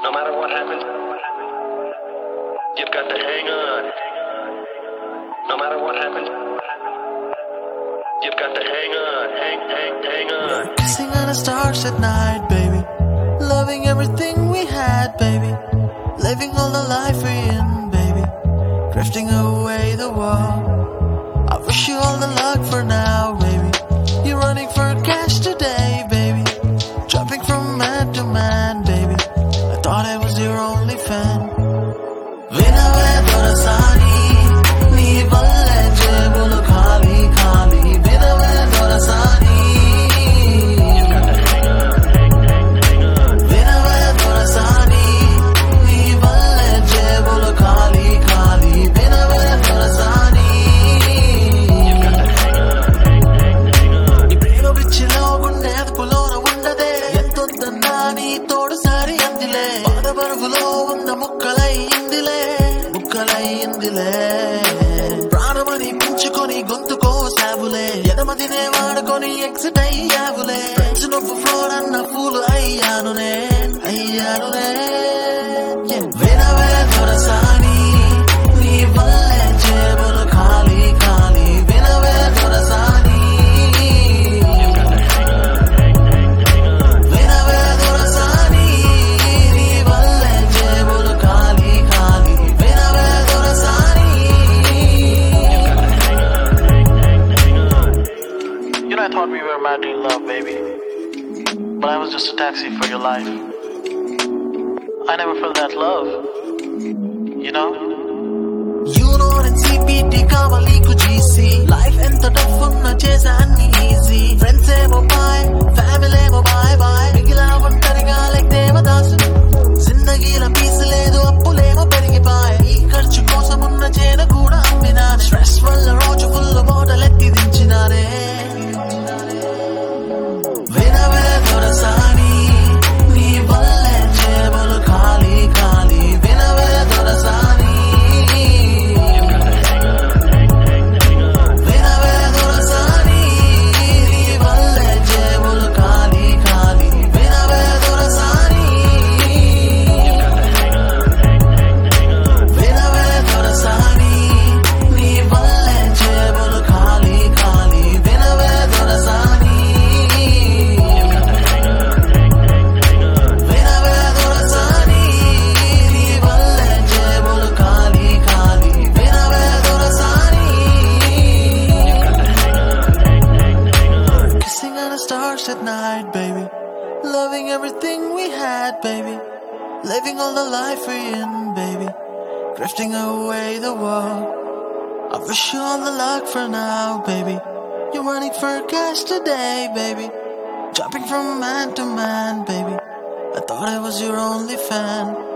No matter what happens, you've got to hang on. No matter what happens, you've got to hang on, hang on. We're kissing on the stars at night, baby. Loving everything we had, baby. Living all the life we're in, baby. Drifting away the wall. I wish you all the luck for now, baby. You're running for cash today, baby. Jumping from man to man, baby. I thought I was your only fan. Vinave dorasani, nee valle jebulu khali khali. Vinave dorasani, vinave dorasani, nee valle jebulu khali khali. Vinave dorasani. Ni prema bichilo gunde adpulona undade. Entondana nee todu sari andile. Padabarugulo unna mukkalai indile. ప్రాణమని పెంచుకొని గొంతుకో సావులే ఎదమదినే వాడుకొని exit అయ్యావులే friends నువ్వు flower అన్న fool అయ్యానునే వినవే దొరసాని నీ వల్లే జేబులు ఖాళీ ఖాళీ వినవే దొరసాని వినవే దొరసాని నీ వల్లే జేబులు ఖాళీ ఖాళీ వినవే దొరసాని. You know, I thought we were madly in love, baby. But I was just a taxi for your life. I never felt that love. You know? You know that CPT kavali ku GC. Life enta tough unna chesa anni easy. Friends emo bye, family emo bye bye. Migila ontariga like devadasu. Zindagila peace ledu appulemo perigipaye. Ee kharchu kosam unna chena kuda amminane. Stress valla roju full bottle etti dinchinane. వినవే దొరసాని నీ వల్లే జేబులు ఖాళీ ఖాళీ వినవే దొరసాని వినవే దొరసాని నీ వల్లే జేబులు ఖాళీ ఖాళీ వినవే దొరసాని వినవే దొరసాని నీ వల్లే జేబులు ఖాళీ ఖాళీ వినవే దొరసాని వినవే దొరసాని నీ వల్లే జేబులు ఖాళీ ఖాళీ వినవే దొరసాని. Kissing on the stars at night, baby. Loving everything we had, baby. Living all the life we're in, baby. Drifting away the world. I wish you all the luck for now, baby. You're running for cash today, baby. Jumping from man to man, baby. I thought I was your only fan.